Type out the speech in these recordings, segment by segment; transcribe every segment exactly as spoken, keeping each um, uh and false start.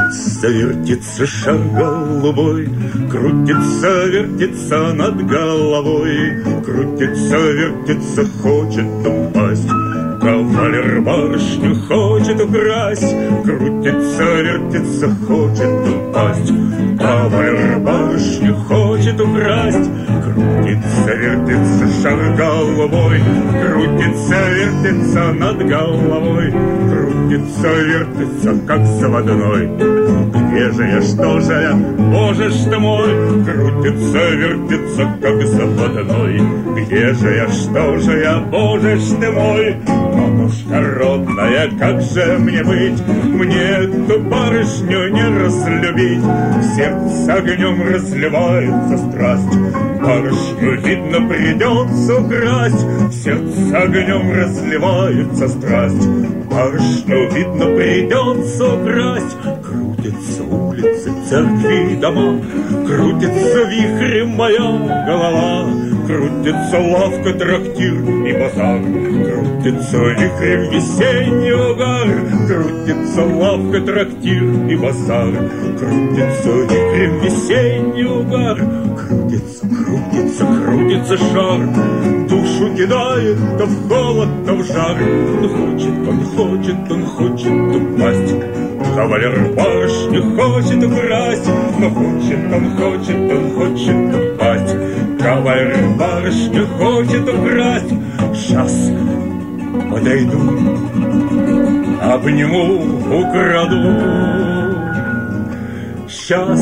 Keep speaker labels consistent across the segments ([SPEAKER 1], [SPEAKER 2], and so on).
[SPEAKER 1] Вертится, вертится шар голубой, крутится, вертится над головой, крутится, вертится, хочет упасть. Кавалер барышню хочет украсть, крутится, вертится, хочет упасть. Кавалер барышню хочет украсть, крутится, вертится шар головой, крутится, вертится над головой, крутится, вертится, как заводной. Где же я, что же я, боже ж ты мой, крутится, вертится, как заводной. Где же я, что же я, боже ж ты мой, матушка родная, как же мне быть? Мне эту барышню не разлюбить. В сердце огнем разливается страсть, барышню, видно, придется украсть. В сердце огнем разливается страсть, барышню, видно, придется украсть. Крутятся улицы, церкви, дома, крутится вихрем моя голова, крутится лавка, трактир и базар, крутится вихрем весенний угар, крутится лавка, трактир и базар, крутится вихрем весенний угар, крутится, крутится, крутится шар, душу кидает то в холод, то в жар. Он хочет, он хочет, он хочет упасть. Кавалер барышню хочет украсть, но хочет, он хочет, он хочет упасть. Кавалер барышню хочет украсть. Сейчас подойду, обниму, украду. Сейчас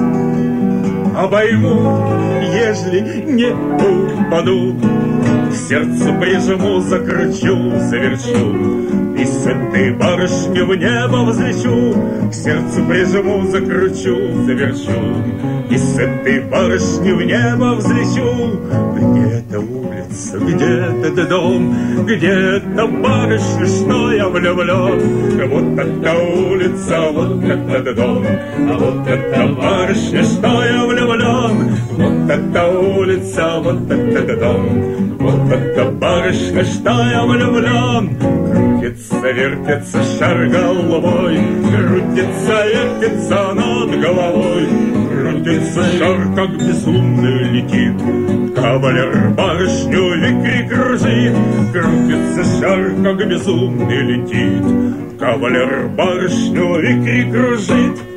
[SPEAKER 1] обойму, ежели не упаду. К сердцу прижму, закручу, заверчу, и с этой барышней в небо взлечу. К сердцу прижму, закручу, заверчу, и с этой барышней в небо взлечу. Где-то улица, где-то дом, где-то барышня, что я влюблен. Вот эта улица, вот этот дом, а вот эта барышня, что я влюблен. Вот эта улица, вот этот дом, вот эта барышня, что я влюблен. Крутится, вертится шар головой, крутится, вертится над головой, крутится шар, как безумный летит. Кавалер барышню вихри кружит, крутится шар, как безумный летит. Кавалер барышню вихри кружит.